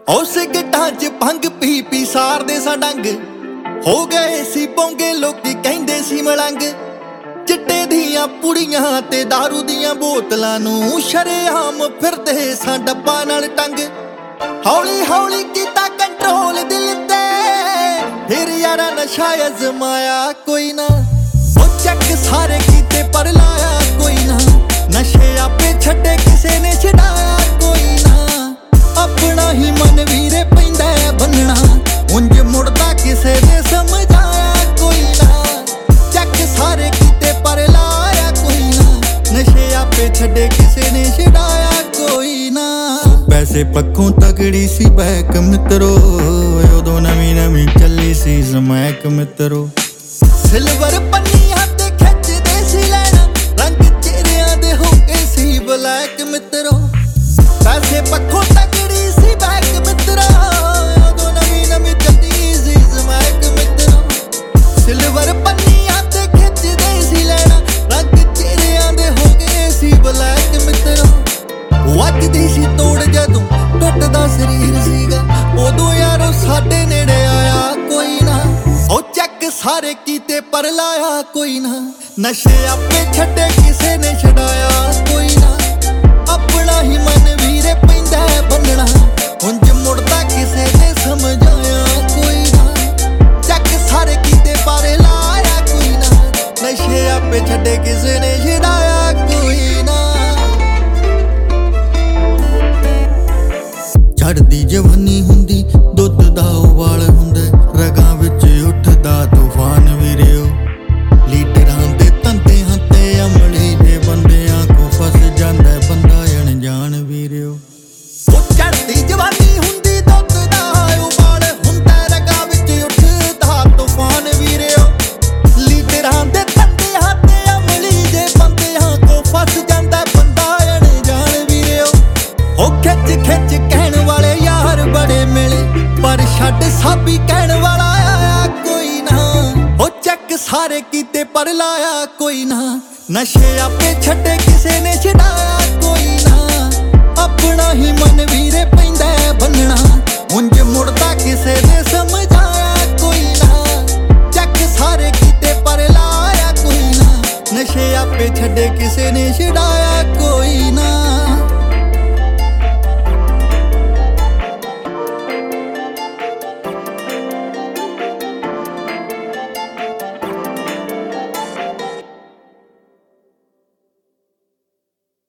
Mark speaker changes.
Speaker 1: ਉਸ ਗਿੱਟਾਂ 'ਚ ਭੰਗ ਪੀ ਪੀ ਸਾਰਦੇ ਸਾਂ ਡੰਗ। ਹੋ ਗਏ ਸੀ ਪੌਂਗੇ ਲੋਕੀ ਕਹਿੰਦੇ ਸੀ ਮਲੰਗ। ਚਿੱਟੇ ਦੀਆਂ ਪੁੜੀਆਂ ਤੇ ਦਾਰੂ ਦੀਆਂ ਬੋਤਲਾਂ ਨੂੰ ਸ਼ਰੇਆਮ ਫਿਰਦੇ ਸਾਂ ਡੱਬਾ ਨਾਲ ਟੰਗ। ਹੌਲੀ ਹੌਲੀ ਕੀਤਾ ਕੰਟਰੋਲ ਦਿਲ ਤੇ, ਫਿਰ ਯਾਰਾ ਨਸ਼ਾ ਅਜ਼ਮਾਇਆ ਕੋਈ ਨਾ। ਉਹ ਚੱਕ ਸਾਰੇ ਕੀਤੇ ਪਰ ਲਾਇਆ ਕੋਈ ਨਾ, ਨਸ਼ੇ ਆਪੇ ਛੱਡੇ ਕਿਸੇ ਨੇ ਛਡਾਇਆ ਕੋਈ ਨਾ। ਆਪਣਾ ਹੀ ਮਨ ਵੀਰੇ ਪੈਂਦਾ ਬੰਨਣਾ, ਉਂਝ ਮੁੜਦਾ ਕਿਸੇ ਨੇ ਸਮਝਾਇਆ ਕੋਈ ਨਾ। ਚੱਕ ਸਾਰੇ ਕੀਤੇ ਪਰ ਲਾਇਆ ਕੋਈ ਨਾ, ਨਸ਼ੇ ਆਪੇ ਛੱਡੇ ਕਿਸੇ ਨੇ ਛਡਾਇਆ ਕੋਈ ਨਾ। ਪੈਸੇ ਪੱਖੋਂ ਤਗੜੀ ਸੀ ਬੈਕ ਮਿੱਤਰੋ, ਉਦੋਂ ਨਵੀਂ ਨਵੀਂ ਚੱਲੀ ਸੀ ਸਮੈਕ ਮਿੱਤਰੋ। ਸਿਲਵਰ ਪੰਨੀਆਂ ਤੇ ਖਿੱਚਦੇ ਸੀ ਲੈਣਾ, ਰੰਗ ਚਿਹਰਿਆਂ ਦੇ ਹੋ ਗਏ ਸੀ ਬਲੈਕ ਮਿੱਤਰੋ। ਪੈਸੇ ਪੱਖੋਂ ਤਗੜੀ ਸੀ ਬੈਕ ਮਿੱਤਰੋ, ਉਦੋਂ ਨਵੀਂ ਨਵੀਂ ਚੱਲੀ ਸੀ ਸਮੈਕ ਮਿੱਤਰੋ। ਸਿਲਵਰ ਪੰਨੀਆਂ ਤੇ ਖਿੱਚਦੇ ਸੀ ਲੈਣਾ, ਰੰਗ ਚਿਹਰਿਆਂ ਦੇ ਹੋ ਗਏ ਸੀ ਬਲੈਕ ਮਿੱਤਰੋ। ਵੱਜਦੀ ਸੀ ਤੋੜ ਜਦੋਂ ਟੁੱਟਦਾ ਸਰੀਰ ਸੀਗਾ, ਉਦੋਂ ਯਾਰੋ ਸਾਡੇ ਨੇੜੇ ਆਇਆ ਕੋਈ ਨਾ। ਉਹ ਚੱਕ ਸਾਰੇ ਕੀਤੇ ਪਰ ਲਾਇਆ ਕੋਈ ਨਾ, ਨਸ਼ੇ ਆਪੇ ਛੱਡੇ ਕਿਸੇ ਨੇ ਛਡਾਇਆ ਕੋਈ ਨਾ। ਆਪਣਾ ਹੀ ਮਨ ਵੀਰੇ ਪੈਂਦਾ ਬੰਨਣਾ, ਉਂਝ ਮੁੜਦਾ ਕਿਸੇ ਨੇ ਸਮਝਾਇਆ ਕੋਈ ਨਾ। ਚੱਕ ਸਾਰੇ ਕੀਤੇ ਪਰ ਲਾਇਆ ਕੋਈ ਨਾ, ਨਸ਼ੇ ਆਪੇ ਛੱਡੇ ਕਿਸੇ ਨੇ ਛਡਾਇਆ ਕੋਈ ਨਾ। ਚੜ੍ਹਦੀ ਜਵਾਨੀ ਹੁੰਦੀ ਦੁੱਧ ਦਾ ਉਬਾਲ ਹੁੰਦਾ, ਰਗਾਂ ਵਿੱਚ ਉੱਠਦਾ ਤੂਫਾਨ ਵੀਰਿਓ। ਲੀਡਰਾਂ ਦੇ ਧੰਦਿਆਂ ਤੇ ਅਮਲੀ ਦੇ ਬੰਦਿਆਂ ਕੋ ਫਸ ਜਾਂਦਾ ਬੰਦਾ ਅਣਜਾਣ ਵੀਰਿਓ। ਉਹ ਚੜ੍ਹਦੀ ਜਵਾਨੀ ਹੁੰਦੀ ਦੁੱਧ ਦਾ ਉਬਾਲ ਹੁੰਦਾ, ਰਗਾਂ ਵਿੱਚ ਉੱਠਦਾ ਤੂਫਾਨ ਵੀਰਿਓ। ਲੀਡਰਾਂ ਦੇ ਧੰਦਿਆਂ ਤੇ ਅਮਲੀ ਦੇ ਬੰਦਿਆਂ ਕੋ ਫਸ ਜਾਂਦਾ ਬੰਦਾ ਅਣਜਾਣ ਵੀਰਿਓ। ਉਹ ਖਿੱਚ ਖਿੱਚ ਕਹਿਣ ਵਾਲੇ ਯਾਰ ਬੜੇ ਮਿਲੇ, ਪਰ ਛੱਡ ਸਾਬੀ ਕਹਿਣ ਵਾਲਾ ਆਇਆ ਕੋਈ ਨਾ। ਉਹ ਚੱਕ ਸਾਰੇ ਕੀਤੇ ਪਰ ਲਾਇਆ ਕੋਈ ਨਾ, ਨਸ਼ੇ ਆਪੇ ਛੱਡੇ ਕਿਸੇ ਨੇ ਛਡਾਇਆ ਕੋਈ ਨਾ। ਆਪਣਾ ਹੀ ਮਨ ਵੀਰੇ ਪੈਂਦਾ ਬੰਨਣਾ, ਉਂਝ ਮੁੜਦਾ ਕਿਸੇ ਨੇ ਸਮਝਾਇਆ ਕੋਈ ਨਾ। ਚੱਕ ਸਾਰੇ ਕੀਤੇ ਪਰ ਲਾਇਆ ਕੋਈ ਨਾ, ਨਸ਼ੇ ਆਪੇ ਛੱਡੇ ਕਿਸੇ ਨੇ ਛਡਾਇਆ ਕੋਈ ਨਾ।